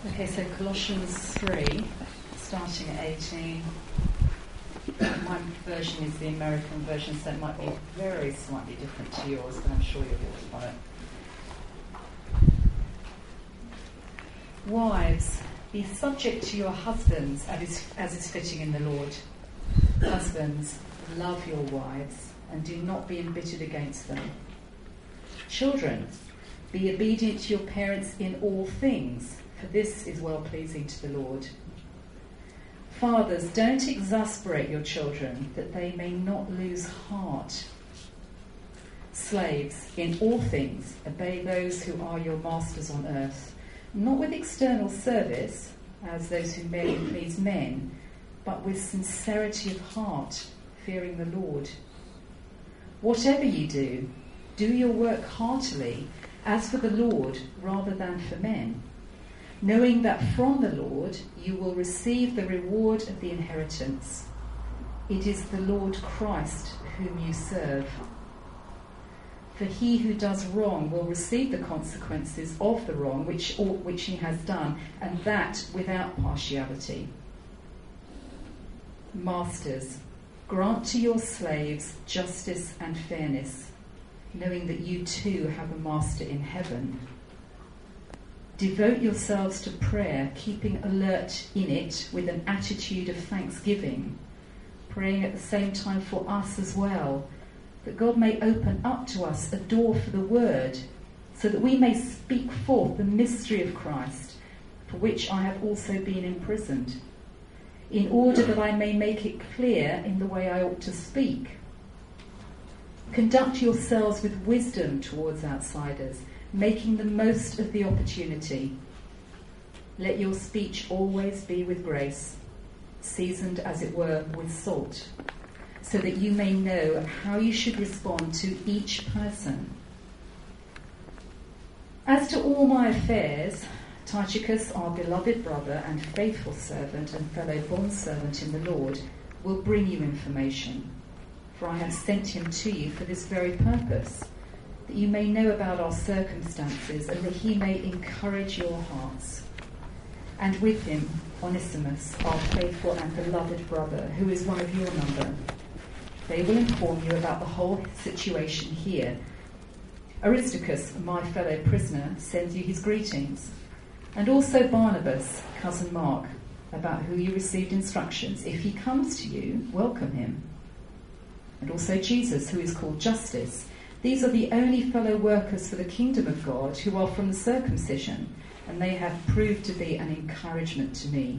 Okay, so Colossians 3, starting at 18. My version is the American version, so it might be very slightly different to yours, but I'm sure you'll follow it. Wives, be subject to your husbands as is fitting in the Lord. Husbands, love your wives and do not be embittered against them. Children, be obedient to your parents in all things, for this is well-pleasing to the Lord. Fathers, don't exasperate your children, that they may not lose heart. Slaves, in all things, obey those who are your masters on earth, not with external service, as those who merely please men, but with sincerity of heart, fearing the Lord. Whatever you do, do your work heartily, as for the Lord rather than for men, knowing that from the Lord you will receive the reward of the inheritance. It is the Lord Christ whom you serve. For he who does wrong will receive the consequences of the wrong which he has done, and that without partiality. Masters, grant to your slaves justice and fairness, knowing that you too have a master in heaven. Devote yourselves to prayer, keeping alert in it with an attitude of thanksgiving, praying at the same time for us as well, that God may open up to us a door for the word, so that we may speak forth the mystery of Christ, for which I have also been imprisoned, in order that I may make it clear in the way I ought to speak. Conduct yourselves with wisdom towards outsiders, making the most of the opportunity. Let your speech always be with grace, seasoned as it were with salt, so that you may know how you should respond to each person. As to all my affairs, Tychicus, our beloved brother and faithful servant and fellow bondservant in the Lord, will bring you information, for I have sent him to you for this very purpose, that you may know about our circumstances and that he may encourage your hearts. And with him, Onesimus, our faithful and beloved brother, who is one of your number. They will inform you about the whole situation here. Aristarchus, my fellow prisoner, sends you his greetings, and also Barnabas, cousin Mark, about who you received instructions. If he comes to you, welcome him. And also Jesus, who is called Justice. These are the only fellow workers for the kingdom of God who are from the circumcision, and they have proved to be an encouragement to me.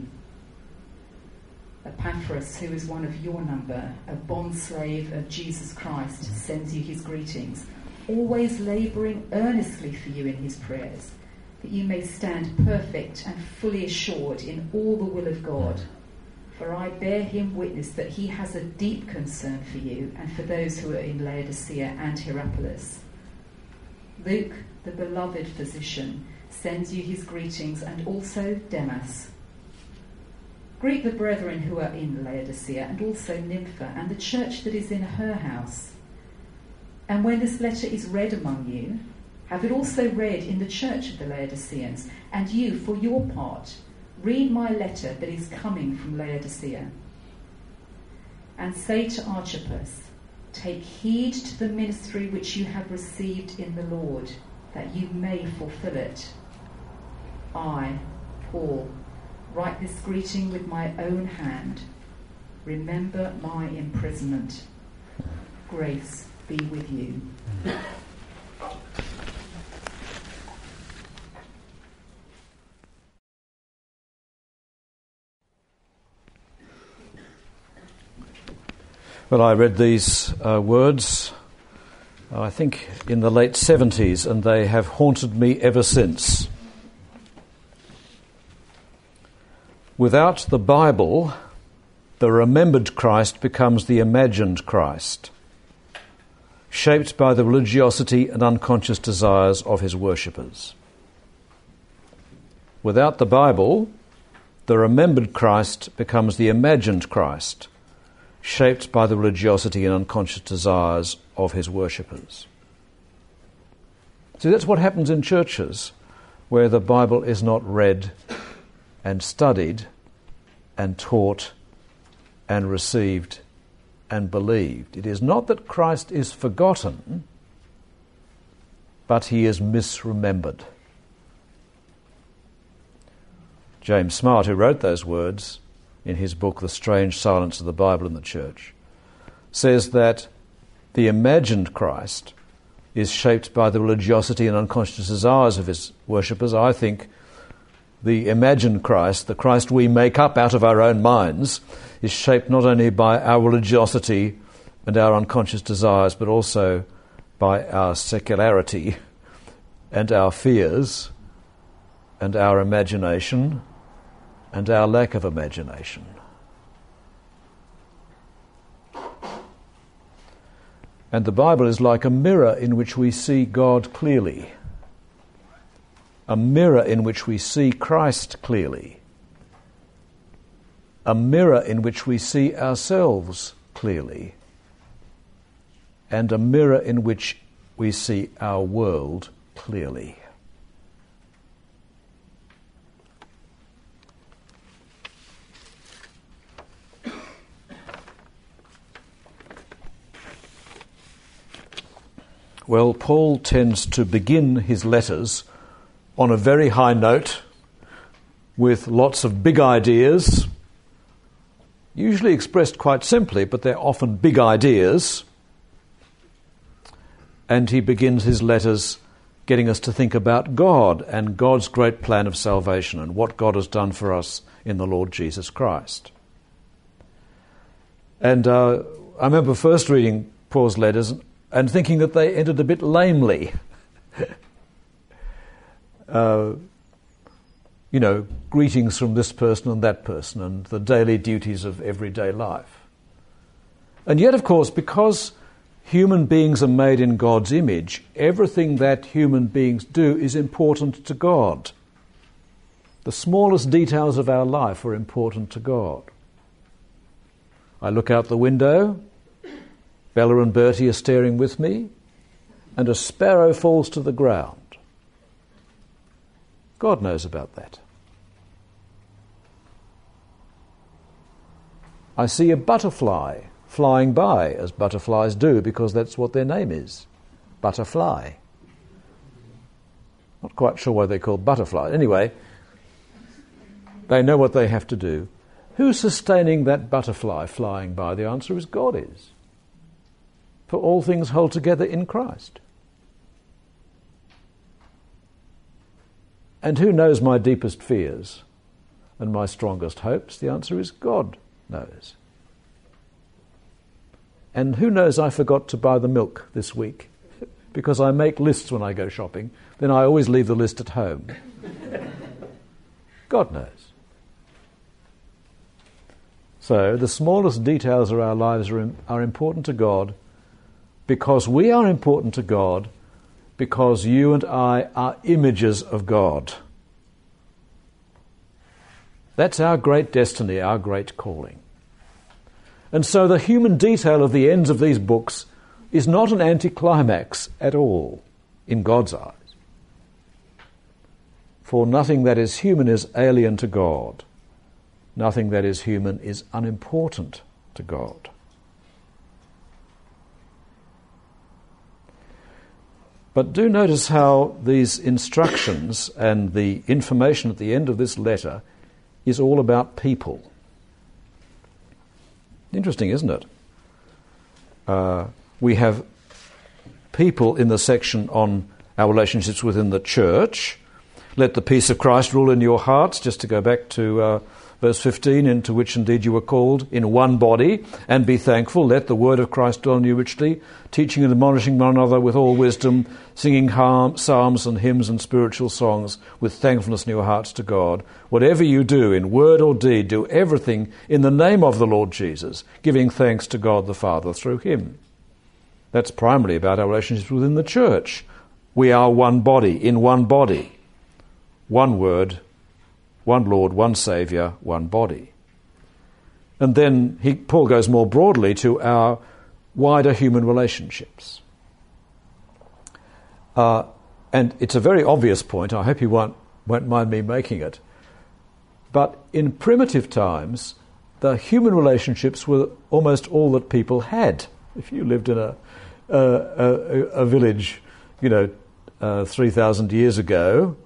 Epaphras, who is one of your number, a bondslave of Jesus Christ, sends you his greetings, always labouring earnestly for you in his prayers, that you may stand perfect and fully assured in all the will of God. For I bear him witness that he has a deep concern for you and for those who are in Laodicea and Hierapolis. Luke, the beloved physician, sends you his greetings, and also Demas. Greet the brethren who are in Laodicea, and also Nympha, and the church that is in her house. And when this letter is read among you, have it also read in the church of the Laodiceans, and you, for your part, read my letter that is coming from Laodicea. And say to Archippus, take heed to the ministry which you have received in the Lord, that you may fulfill it. I, Paul, write this greeting with my own hand. Remember my imprisonment. Grace be with you. Well, I read these words, I think, in the late 70s, and they have haunted me ever since. Without the Bible, the remembered Christ becomes the imagined Christ, shaped by the religiosity and unconscious desires of his worshippers. Without the Bible, the remembered Christ becomes the imagined Christ, shaped by the religiosity and unconscious desires of his worshippers. See, that's what happens in churches where the Bible is not read and studied and taught and received and believed. It is not that Christ is forgotten, but he is misremembered. James Smart, who wrote those words in his book The Strange Silence of the Bible in the Church, says that the imagined Christ is shaped by the religiosity and unconscious desires of his worshippers. I think the imagined Christ, the Christ we make up out of our own minds, is shaped not only by our religiosity and our unconscious desires, but also by our secularity and our fears and our imagination and our lack of imagination. And the Bible is like a mirror in which we see God clearly, a mirror in which we see Christ clearly, a mirror in which we see ourselves clearly, and a mirror in which we see our world clearly. Well, Paul tends to begin his letters on a very high note with lots of big ideas, usually expressed quite simply, but they're often big ideas. And he begins his letters getting us to think about God and God's great plan of salvation and what God has done for us in the Lord Jesus Christ. And I remember first reading Paul's letters and thinking that they ended a bit lamely. Greetings from this person and that person and the daily duties of everyday life. And yet, of course, because human beings are made in God's image, everything that human beings do is important to God. The smallest details of our life are important to God. I look out the window, Bella and Bertie are staring with me, and a sparrow falls to the ground. God knows about that. I see a butterfly flying by, as butterflies do, because that's what their name is, butterfly. Not quite sure why they're called butterflies. Anyway, they know what they have to do. Who's sustaining that butterfly flying by? The answer is God is. For all things hold together in Christ. And who knows my deepest fears and my strongest hopes? The answer is God knows. And who knows I forgot to buy the milk this week? Because I make lists when I go shopping. Then I always leave the list at home. God knows. So the smallest details of our lives are important to God because we are important to God, because you and I are images of God. That's our great destiny, our great calling. And so the human detail of the ends of these books is not an anticlimax at all in God's eyes. For nothing that is human is alien to God. Nothing that is human is unimportant to God. But do notice how these instructions and the information at the end of this letter is all about people. Interesting, isn't it? We have people in the section on our relationships within the church. Let the peace of Christ rule in your hearts, just to go back to verse 15, into which indeed you were called in one body, and be thankful. Let the word of Christ dwell in you richly, teaching and admonishing one another with all wisdom, singing psalms and hymns and spiritual songs with thankfulness in your hearts to God. Whatever you do in word or deed, do everything in the name of the Lord Jesus, giving thanks to God the Father through him. That's primarily about our relationships within the church. We are one body, in one body. One word, one Lord, one Saviour, one body. And then Paul goes more broadly to our wider human relationships. And it's a very obvious point. I hope you won't mind me making it. But in primitive times, the human relationships were almost all that people had. If you lived in a village, 3,000 years ago,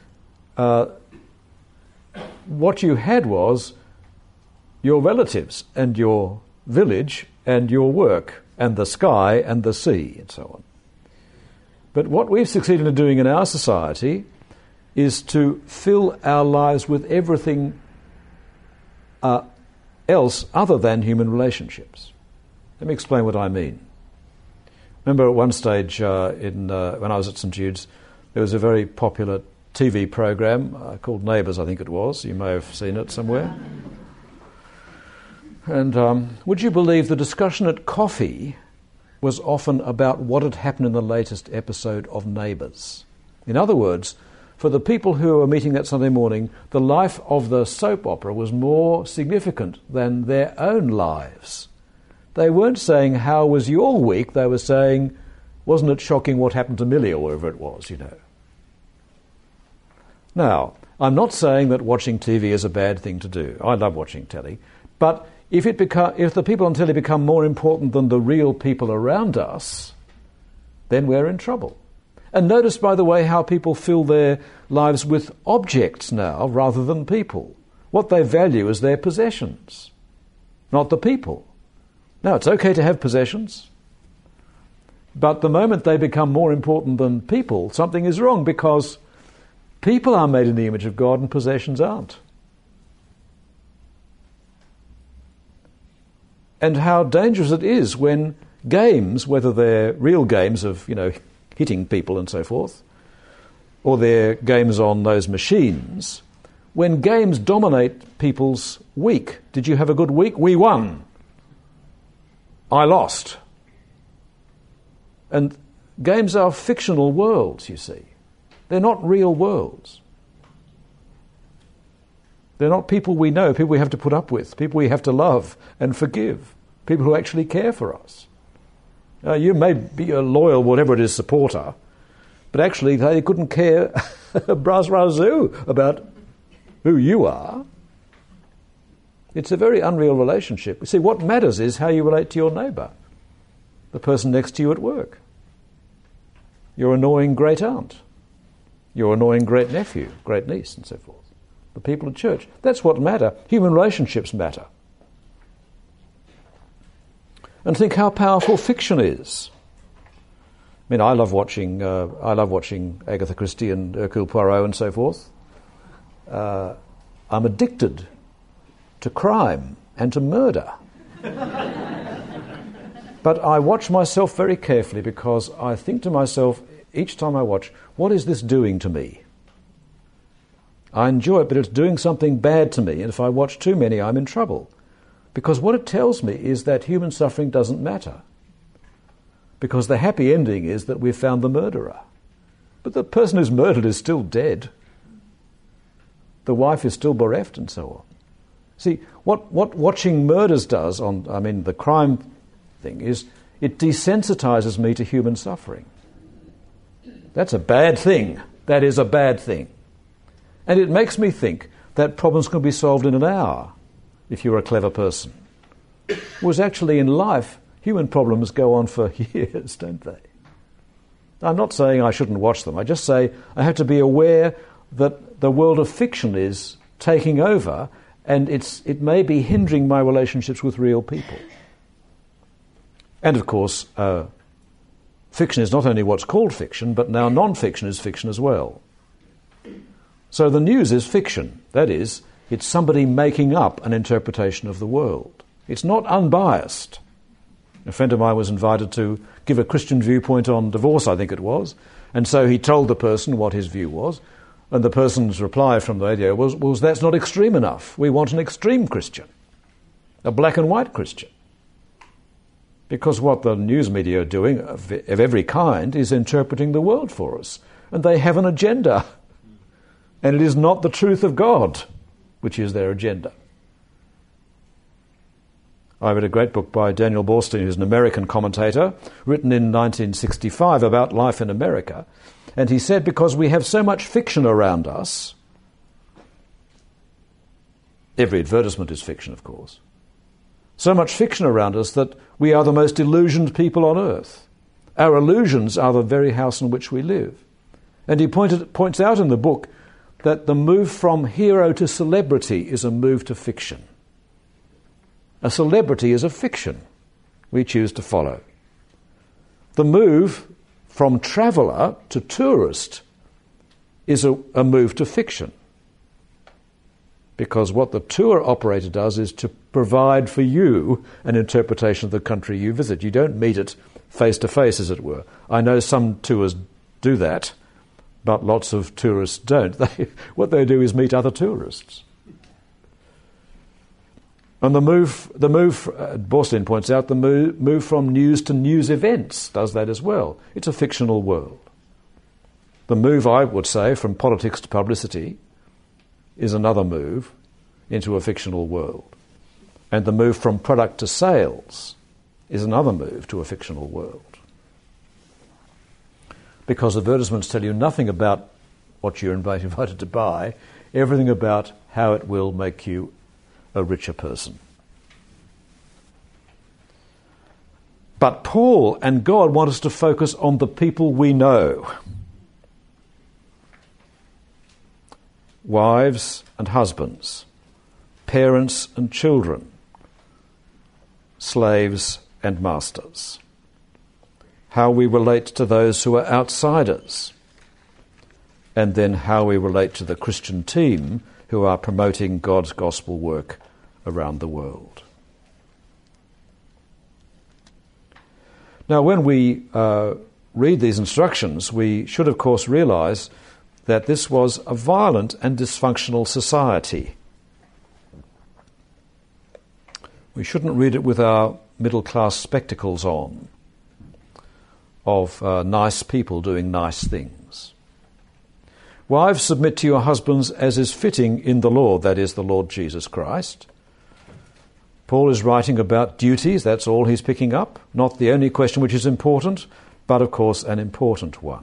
what you had was your relatives and your village and your work and the sky and the sea and so on. But what we've succeeded in doing in our society is to fill our lives with everything else other than human relationships. Let me explain what I mean. Remember at one stage when I was at St Jude's, there was a very popular TV program called Neighbours, I think it was. You may have seen it somewhere. And would you believe the discussion at coffee was often about what had happened in the latest episode of Neighbours? In other words, for the people who were meeting that Sunday morning, the life of the soap opera was more significant than their own lives. They weren't saying, how was your week? They were saying, wasn't it shocking what happened to Millie or wherever it was, Now, I'm not saying that watching TV is a bad thing to do. I love watching telly. But if the people on telly become more important than the real people around us, then we're in trouble. And notice, by the way, how people fill their lives with objects now rather than people. What they value is their possessions, not the people. Now, it's okay to have possessions, but the moment they become more important than people, something is wrong, because people are made in the image of God and possessions aren't. And how dangerous it is when games, whether they're real games of, hitting people and so forth, or they're games on those machines, when games dominate people's week. Did you have a good week? We won. I lost. And games are fictional worlds, you see. They're not real worlds. They're not people we know, people we have to put up with, people we have to love and forgive, people who actually care for us. You may be a loyal, whatever it is, supporter, but actually they couldn't care brass razoo about who you are. It's a very unreal relationship. You see, what matters is how you relate to your neighbour, the person next to you at work, your annoying great aunt, your annoying great nephew, great niece, and so forth, the people at church. That's what matter. Human relationships matter. And think how powerful fiction is. I mean, I love watching Agatha Christie and Hercule Poirot and so forth. I'm addicted to crime and to murder. But I watch myself very carefully, because I think to myself each time I watch, what is this doing to me? I enjoy it, but it's doing something bad to me, and if I watch too many, I'm in trouble. Because what it tells me is that human suffering doesn't matter. Because the happy ending is that we've found the murderer. But the person who's murdered is still dead. The wife is still bereft, and so on. See, what watching murders does the crime thing is it desensitizes me to human suffering. That's a bad thing. That is a bad thing. And it makes me think that problems can be solved in an hour if you're a clever person. Whereas actually in life, human problems go on for years, don't they? I'm not saying I shouldn't watch them. I just say I have to be aware that the world of fiction is taking over, and it may be hindering my relationships with real people. And of course, fiction is not only what's called fiction, but now non-fiction is fiction as well. So the news is fiction. That is, it's somebody making up an interpretation of the world. It's not unbiased. A friend of mine was invited to give a Christian viewpoint on divorce, I think it was, and so he told the person what his view was, and the person's reply from the radio was that's not extreme enough. We want an extreme Christian, a black and white Christian. Because what the news media are doing of every kind is interpreting the world for us, and they have an agenda, and it is not the truth of God which is their agenda. I read a great book by Daniel Boorstin, who's an American commentator, written in 1965 about life in America. And he said, because we have so much fiction around us, Every advertisement is fiction, of course. So much fiction around us that we are the most illusioned people on earth. Our illusions are the very house in which we live. And he points out in the book that the move from hero to celebrity is a move to fiction. A celebrity is a fiction we choose to follow. The move from traveller to tourist is a move to fiction. Because what the tour operator does is to provide for you an interpretation of the country you visit. You don't meet it face to face, as it were. I know some tours do that, but lots of tourists don't. What they do is meet other tourists. And the move, Borstein points out, the move from news to news events does that as well. It's a fictional world. The move, I would say, from politics to publicity is another move into a fictional world. And the move from product to sales is another move to a fictional world. Because advertisements tell you nothing about what you're invited to buy, everything about how it will make you a richer person. But Paul and God want us to focus on the people we know. Wives and husbands, parents and children, slaves and masters. How we relate to those who are outsiders, and then how we relate to the Christian team who are promoting God's gospel work around the world. Now, when we read these instructions, we should, of course, realise that this was a violent and dysfunctional society. We shouldn't read it with our middle-class spectacles on, of nice people doing nice things. Wives, submit to your husbands as is fitting in the Lord, that is, the Lord Jesus Christ. Paul is writing about duties, that's all he's picking up. Not the only question which is important, but of course an important one.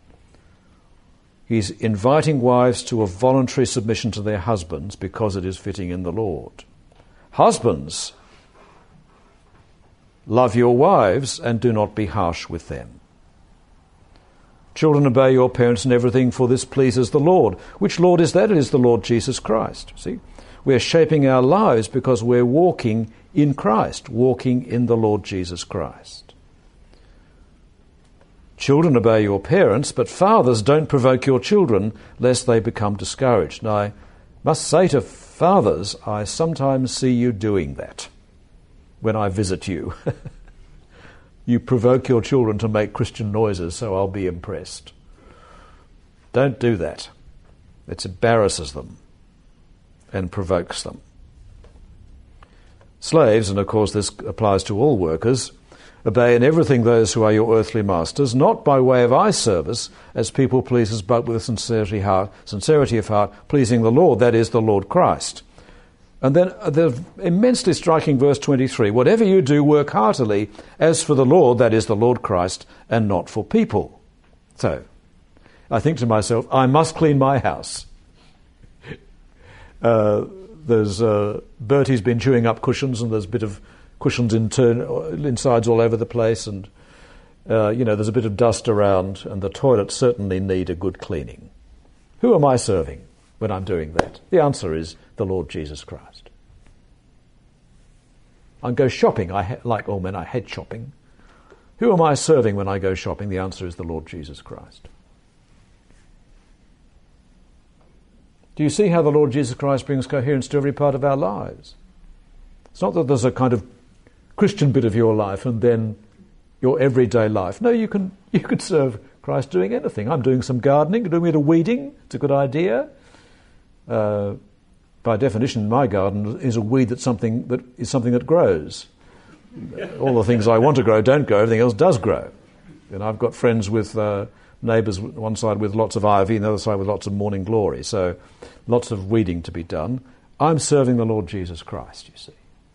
He's inviting wives to a voluntary submission to their husbands because it is fitting in the Lord. Husbands, love your wives and do not be harsh with them. Children, obey your parents in everything, for this pleases the Lord. Which Lord is that? It is the Lord Jesus Christ. See, we're shaping our lives because we're walking in Christ, walking in the Lord Jesus Christ. Children, obey your parents, but fathers, don't provoke your children, lest they become discouraged. Now, I must say to fathers, I sometimes see you doing that when I visit you. You provoke your children to make Christian noises, so I'll be impressed. Don't do that. It embarrasses them and provokes them. Slaves, and of course this applies to all workers, obey in everything those who are your earthly masters, not by way of eye service as people pleasers, but with sincerity of heart, pleasing the Lord, that is, the Lord Christ. And then the immensely striking verse 23, whatever you do, work heartily, as for the Lord, that is, the Lord Christ, and not for people. So, I think to myself, I must clean my house. There's Bertie's been chewing up cushions, and there's a bit of cushions insides all over the place, and there's a bit of dust around, and the toilets certainly need a good cleaning. Who am I serving when I'm doing that? The answer is the Lord Jesus Christ. I go shopping. Like all men, I hate shopping. Who am I serving when I go shopping? The answer is the Lord Jesus Christ. Do you see how the Lord Jesus Christ brings coherence to every part of our lives? It's not that there's a kind of Christian bit of your life and then your everyday life. No, you can serve Christ doing anything. I'm doing some gardening, doing a bit of weeding. It's a good idea. By definition, my garden is a weed that's something that grows. All the things I want to grow don't grow. Everything else does grow. And I've got friends with neighbours, one side with lots of ivy and the other side with lots of morning glory. So lots of weeding to be done. I'm serving the Lord Jesus Christ, you see.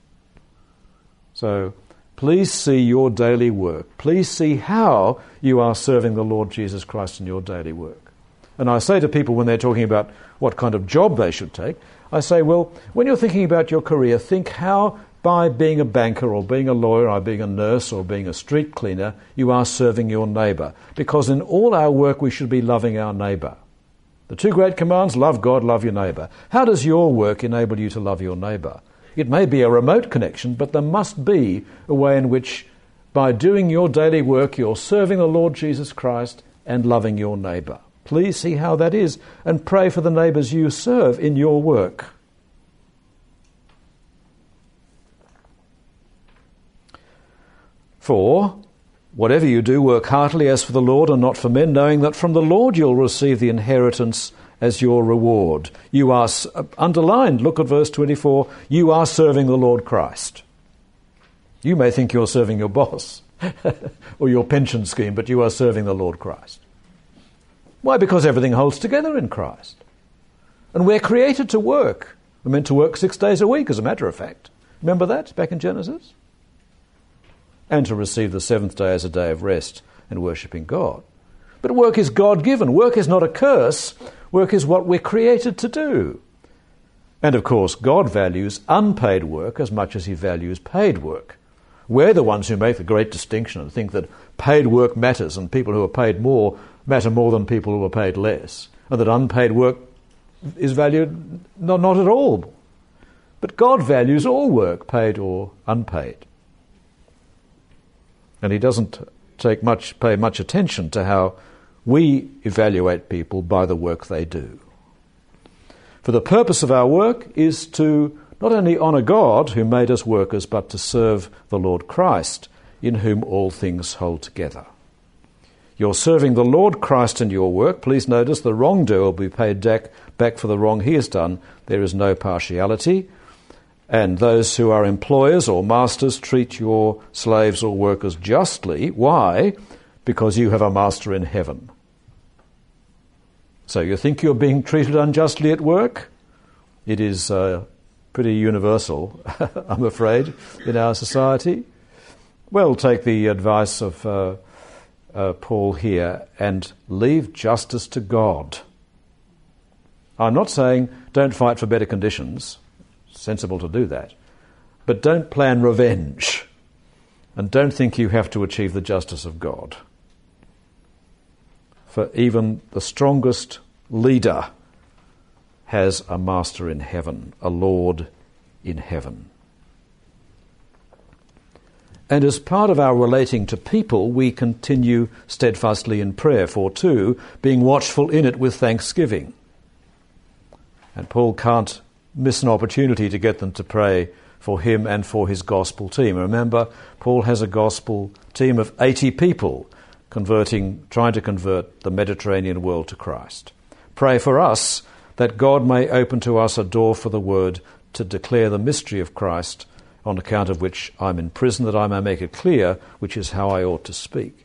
So please see your daily work. Please see how you are serving the Lord Jesus Christ in your daily work. And I say to people when they're talking about what kind of job they should take, I say, well, when you're thinking about your career, think how by being a banker or being a lawyer or being a nurse or being a street cleaner, you are serving your neighbour. Because in all our work we should be loving our neighbour. The two great commands, love God, love your neighbour. How does your work enable you to love your neighbour? It may be a remote connection, but there must be a way in which by doing your daily work you're serving the Lord Jesus Christ and loving your neighbour. Please see how that is and pray for the neighbours you serve in your work. For whatever you do, work heartily as for the Lord and not for men, knowing that from the Lord you'll receive the inheritance as your reward. You are, underlined, look at verse 24, you are serving the Lord Christ. You may think you're serving your boss or your pension scheme, but you are serving the Lord Christ. Why? Because everything holds together in Christ. And we're created to work. We're meant to work 6 days a week, as a matter of fact. Remember that back in Genesis? And to receive the seventh day as a day of rest and worshipping God. But work is God-given. Work is not a curse. Work is what we're created to do. And of course, God values unpaid work as much as he values paid work. We're the ones who make the great distinction and think that paid work matters and people who are paid more matter more than people who are paid less, and that unpaid work is valued not at all. But God values all work, paid or unpaid. And he doesn't pay much attention to how we evaluate people by the work they do. For the purpose of our work is to not only honour God, who made us workers, but to serve the Lord Christ, in whom all things hold together. You're serving the Lord Christ in your work. Please notice the wrongdoer will be paid back for the wrong he has done. There is no partiality. And those who are employers or masters treat your slaves or workers justly. Why? Because you have a master in heaven. So you think you're being treated unjustly at work? It is pretty universal, I'm afraid, in our society. Well, take the advice of Paul here and leave justice to God. I'm not saying don't fight for better conditions. It's sensible to do that. But don't plan revenge. And don't think you have to achieve the justice of God. For even the strongest leader has a master in heaven, a Lord in heaven. And as part of our relating to people, we continue steadfastly in prayer for too, being watchful in it with thanksgiving. And Paul can't miss an opportunity to get them to pray for him and for his gospel team. Remember, Paul has a gospel team of 80 people trying to convert the Mediterranean world to Christ. Pray for us that God may open to us a door for the word to declare the mystery of Christ, on account of which I'm in prison, that I may make it clear which is how I ought to speak.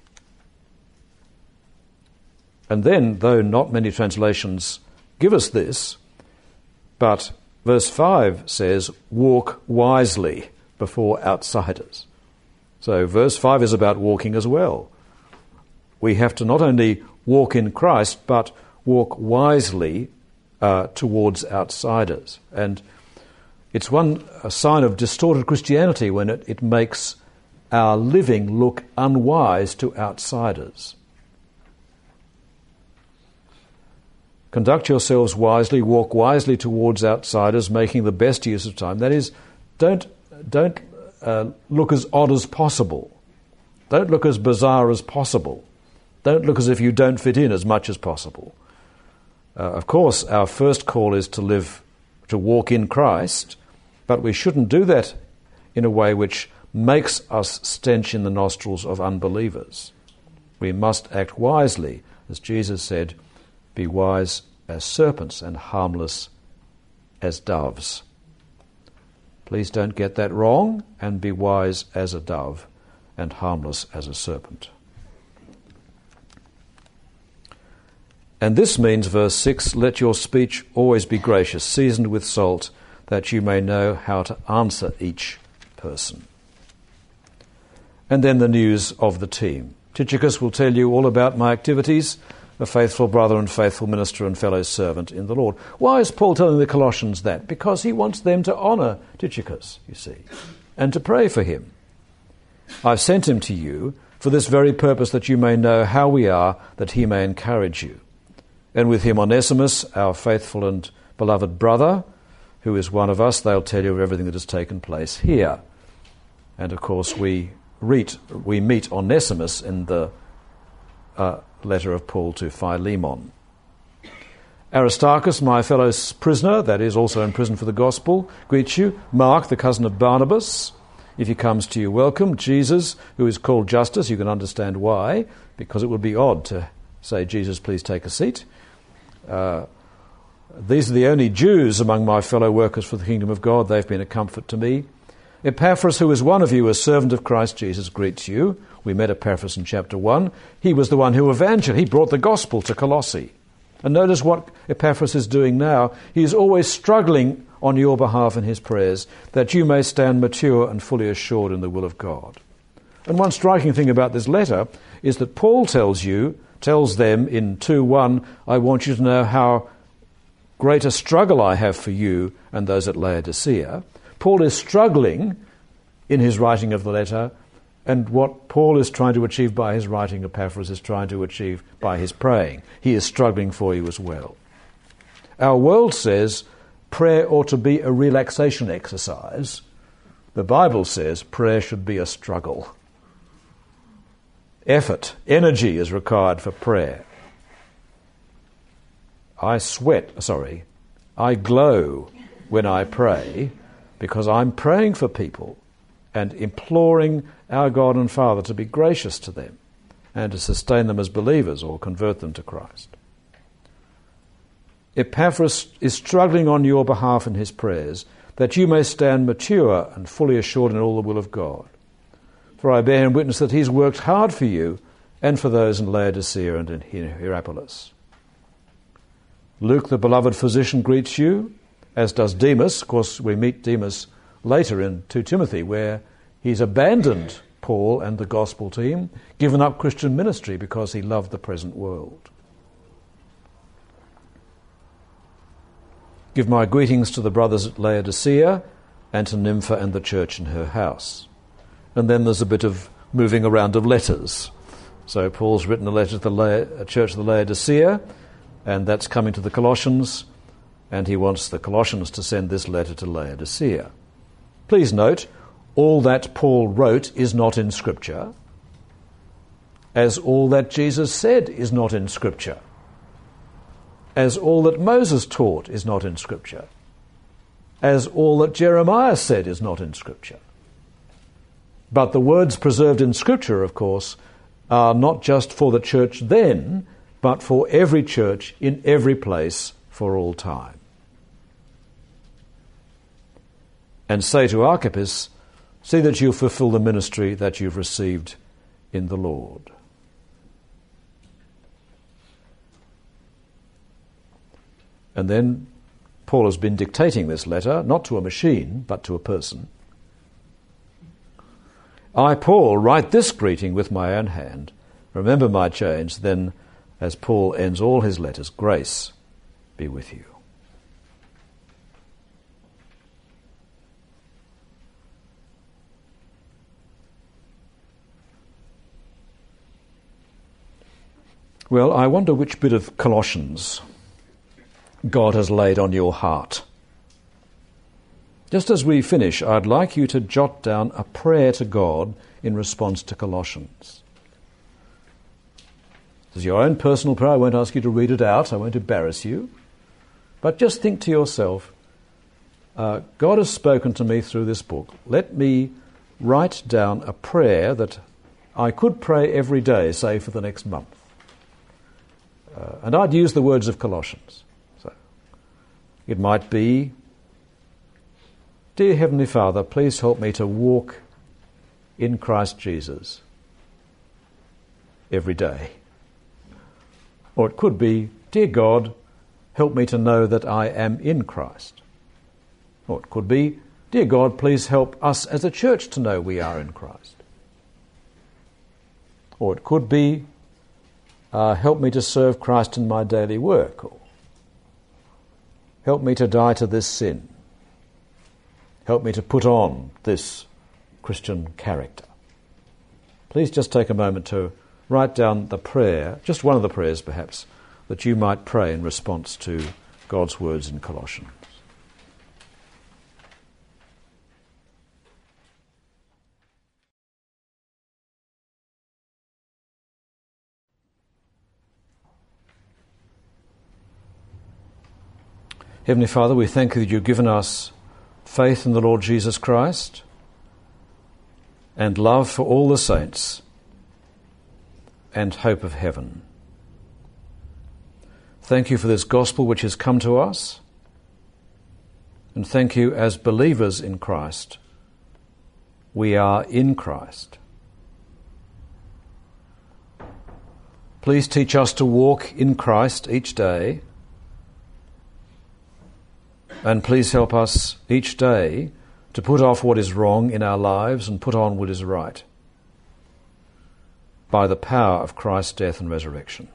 And then, though not many translations give us this, but verse 5 says, walk wisely before outsiders. So verse 5 is about walking as well. We have to not only walk in Christ, but walk wisely towards outsiders. And it's a sign of distorted Christianity when it makes our living look unwise to outsiders. Conduct yourselves wisely, walk wisely towards outsiders, making the best use of time. That is, don't look as odd as possible. Don't look as bizarre as possible. Don't look as if you don't fit in as much as possible. Of course, our first call is to walk in Christ, but we shouldn't do that in a way which makes us stench in the nostrils of unbelievers. We must act wisely. As Jesus said, be wise as serpents and harmless as doves. Please don't get that wrong, and be wise as a dove and harmless as a serpent. And this means, verse 6, let your speech always be gracious, seasoned with salt, that you may know how to answer each person. And then the news of the team. Tychicus will tell you all about my activities. a faithful brother and faithful minister and fellow servant in the Lord. Why is Paul telling the Colossians that? Because he wants them to honour Tychicus, you see, and to pray for him. I've sent him to you for this very purpose, that you may know how we are, that he may encourage you. And with him Onesimus, our faithful and beloved brother, who is one of us, they'll tell you of everything that has taken place here. And of course we meet Onesimus in the letter of Paul to Philemon. Aristarchus, my fellow prisoner, that is also in prison for the gospel, greets you. Mark, the cousin of Barnabas, if he comes to you, welcome. Jesus, who is called Justus, you can understand why, because it would be odd to say, Jesus, please take a seat. These are the only Jews among my fellow workers for the kingdom of God. They've been a comfort to me. Epaphras, who is one of you, a servant of Christ Jesus, greets you. We met Epaphras in chapter 1. He was the one who evangelized. He brought the gospel to Colossae. And notice what Epaphras is doing now. He is always struggling on your behalf in his prayers, that you may stand mature and fully assured in the will of God. And one striking thing about this letter is that Paul tells them in 2:1, I want you to know how great a struggle I have for you and those at Laodicea. Paul is struggling in his writing of the letter, and what Paul is trying to achieve by his writing, Epaphras is trying to achieve by his praying. He is struggling for you as well. Our world says prayer ought to be a relaxation exercise. The Bible says prayer should be a struggle. Effort, energy is required for prayer. I glow when I pray, because I'm praying for people and imploring our God and Father to be gracious to them and to sustain them as believers or convert them to Christ. Epaphras is struggling on your behalf in his prayers, that you may stand mature and fully assured in all the will of God. For I bear him witness that he's worked hard for you and for those in Laodicea and in Hierapolis. Luke, the beloved physician, greets you, as does Demas. Of course, we meet Demas later in 2 Timothy, where he's abandoned Paul and the gospel team, given up Christian ministry because he loved the present world. Give my greetings to the brothers at Laodicea and to Nympha and the church in her house. And then there's a bit of moving around of letters. So Paul's written a letter to the church of the Laodicea, and that's coming to the Colossians, and he wants the Colossians to send this letter to Laodicea. Please note, all that Paul wrote is not in Scripture, as all that Jesus said is not in Scripture, as all that Moses taught is not in Scripture, as all that Jeremiah said is not in Scripture. But the words preserved in Scripture, of course, are not just for the church then, but for every church in every place for all time. And say to Archippus, see that you fulfill the ministry that you've received in the Lord. And then Paul has been dictating this letter, not to a machine, but to a person. I, Paul, write this greeting with my own hand. Remember my chains. Then, as Paul ends all his letters, grace be with you. Well, I wonder which bit of Colossians God has laid on your heart. Just as we finish, I'd like you to jot down a prayer to God in response to Colossians. This is your own personal prayer. I won't ask you to read it out. I won't embarrass you. But just think to yourself, God has spoken to me through this book. Let me write down a prayer that I could pray every day, say for the next month. And I'd use the words of Colossians. So it might be, Dear Heavenly Father, please help me to walk in Christ Jesus every day. Or it could be, Dear God, help me to know that I am in Christ. Or it could be, Dear God, please help us as a church to know we are in Christ. Or it could be, help me to serve Christ in my daily work, or help me to die to this sin, help me to put on this Christian character. Please just take a moment to write down the prayer, just one of the prayers perhaps, that you might pray in response to God's words in Colossians. Heavenly Father, we thank you that you've given us faith in the Lord Jesus Christ and love for all the saints and hope of heaven. Thank you for this gospel which has come to us, and thank you as believers in Christ. We are in Christ. Please teach us to walk in Christ each day, and please help us each day to put off what is wrong in our lives and put on what is right by the power of Christ's death and resurrection.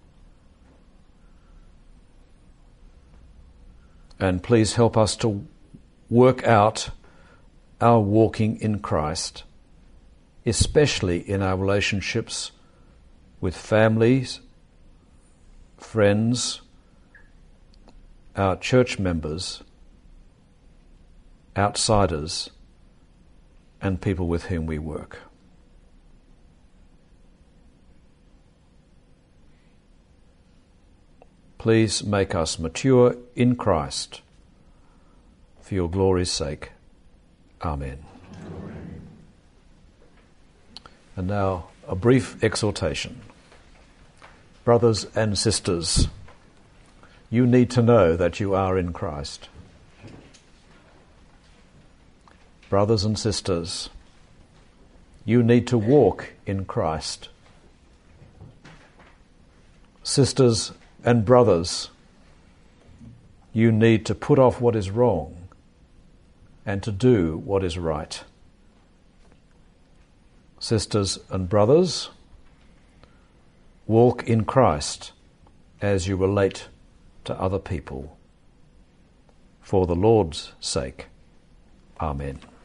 And please help us to work out our walking in Christ, especially in our relationships with families, friends, our church members, outsiders, and people with whom we work. Please make us mature in Christ for your glory's sake. Amen. Amen. And now a brief exhortation. Brothers and sisters, you need to know that you are in Christ. Brothers and sisters, you need to walk in Christ. Sisters and brothers, you need to put off what is wrong and to do what is right. Sisters and brothers, walk in Christ as you relate to other people. For the Lord's sake. Amen.